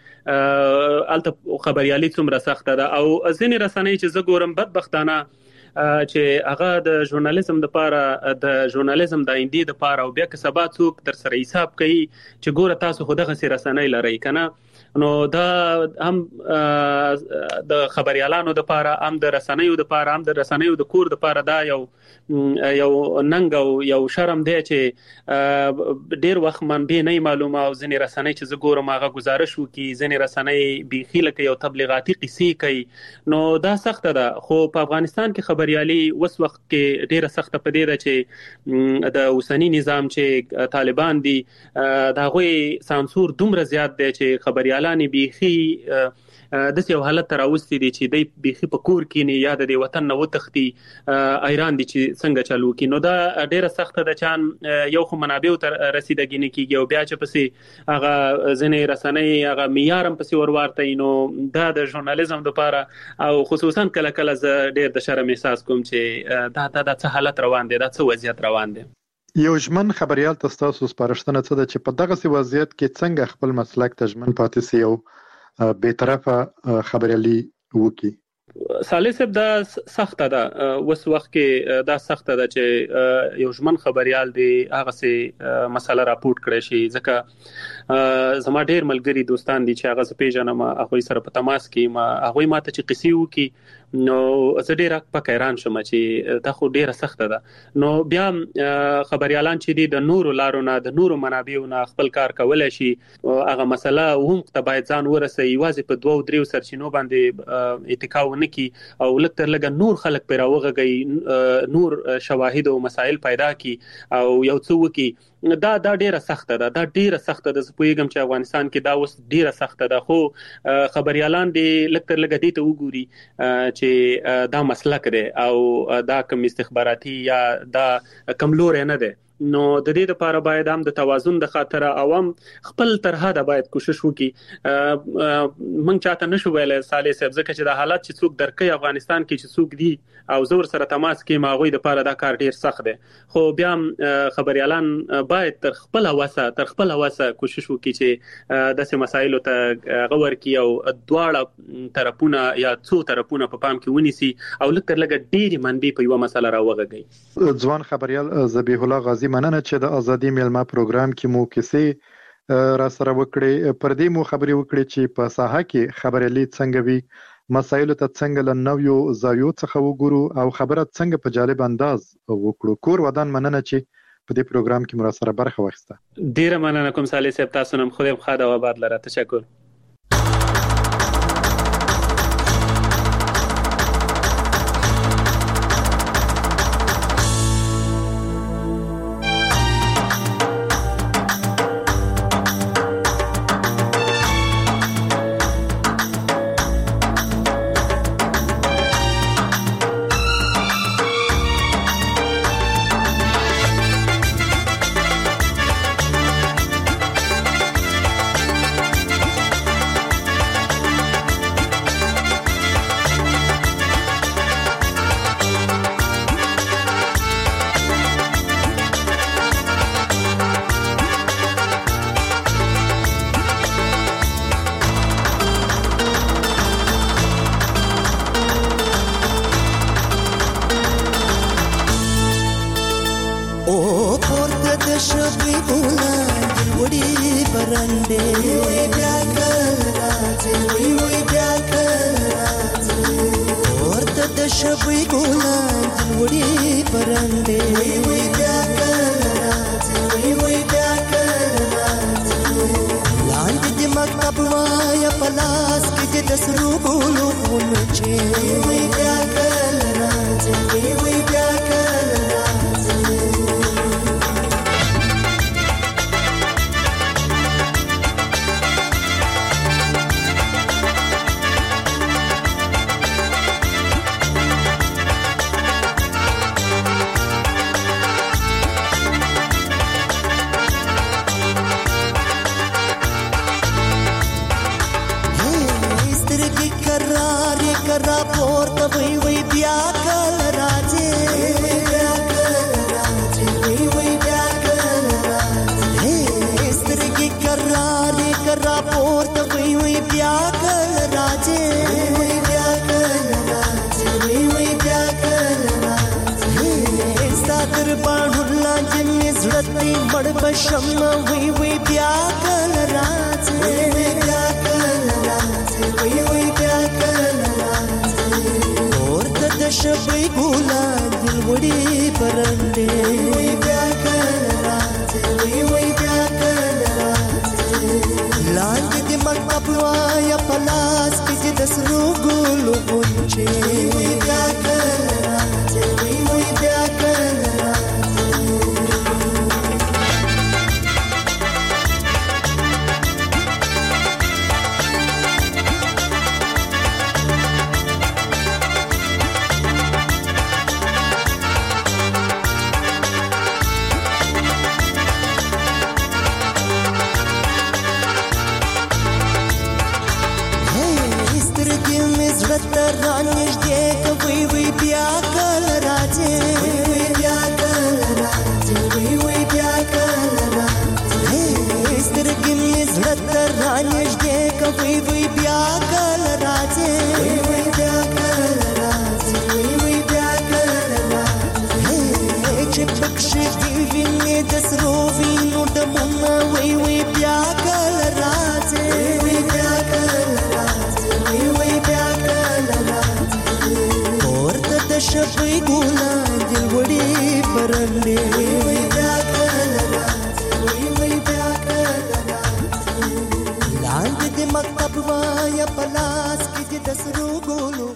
چې الته خبريالي څومره سخت ده او ځینې رسنۍ چې زه ګورم بدبختانه چې هغه د ژورنالیزم د پاره د ژورنالیزم د ایندې د پاره او بیا که سبا څوک در سره حساب کوي چې ګوره تاسو خو دغه سي رسنۍ لري کنه نو دا هم د خبريالانو د پاره هم د رسنیو د پاره هم د رسنیو د کور د پاره دا یو یو ننګ او یو شرم دی چې ډیر وخت من به نه معلومه او ځنې رسنۍ چې زګورم هغه گزارش وکي ځنې رسنۍ بيخي لکه یو تبلیغاتي قصې کوي نو دا سخت ده. خو په افغانستان کې خبريالي وس وخت کې ډیره سخت پدې ده چې د اوسنی نظام چې طالبان دي دا غوي سانسور دومره زیات دی چې خبريالي لانی بيخي د یو حالت راوستي دي چې د بيخي په کور کې نه یاد دي وطن نو تختی ایران دي چې څنګه چالو کی نو دا ډیره سخت ده چې یو خو منابع تر رسیدګی نه کیږي او بیا چې پسې هغه ځنې رسنۍ هغه معیارم پسې ورورته نو دا د ژورنالیزم لپاره او خصوصا کله کله ز ډیر د شرم احساس کوم چې دا دا د څه حالت روان دي دا څه وضعیت روان دي. یو ژمن خبريال تاسو سپارښتنه څه ده چې په دغه سی وضعیت کې څنګه خپل مسلک ته ژمن پاتې سي او به طرفه خبريالي وکي؟ صالح صاحب دا سخته ده وس وخت کې دا سخته ده چې یو ژمن خبريال دی هغه سي مسله راپورټ کړی شي ځکه زما ډیر ملګری دوستان دي چې هغه پیژنم هغه سره په تماس کې ما هغه ماته چې قصې وکي نو زه ډیر په حیران شوم چې دا خو ډیره سخته ده نو بیا خبريالان چې دي د نورو لارو نه د نورو منابعو نه خپل کار کولای شي هغه مسله هم ته باید ځان ورسي یوازې په دوه درې سرچینو باندې اتکا ونه کی او لکه لګ نور خلک پیراوغږي نور شواهد او مسائل پیدا کی او یو څه وکي دا دا ډیره سخته ده دا ډیره سخته ده زه پوهیږم چې افغانستان کې دا اوس ډیره سخته ده خو خبريالان دي لکه لګ دي ته وګوري چې دا مسلک دی او دا کوم استخباراتي یا دا کملور نه ده نو د دې لپاره باید هم د توازن د خاطر عوام خپل ترها د باید کوشش وکړي مونږ چاته نشو ویلای صالح صاحب ځکه چې د حالات چې څوک درکې افغانستان کې چې څوک دي او زور سره تماس کې ماغوي د لپاره دا کار ډیر سخت دی خو بیا خبريالان باید تر خپل واسه تر خپل واسه کوشش وکړي چې د سه مسایلو ته غور کی او دواړه طرفونه یا څو طرفونه په پام کې ونیسي او لکه لګ ډیر منبي په یو مسله راوغږي ځوان خبريال ذبیح الله غازی مننه چې د ازادي میلمه پروګرام کې مو کیسې را سره وکړې پر دې مو خبرې وکړې چې په ساحه کې خبريالي څنګه وي مسایل ته څنګه له نویو زاویو څخه وګورو او خبره څنګه په جالب انداز وکړو کور ودان مننه چې په دې پروګرام کې مو سره برخه واخیسته ډیره مننه کوم صالح صاحب تاسو نن خو دې خاطر او آباد لره تشکر Ranish de ka vi vi bia kal raje vi vi bia kal د سرو وینو ډمونه وای وای بیا کله راځي وای بیا کله راځي وای وای بیا کله راځي ورته د شپې ګولا دل وړي پرندې وای بیا کله راځي وای وای بیا کله راځي لاندې د مکتب وایا پلاس کې د سرو ګولو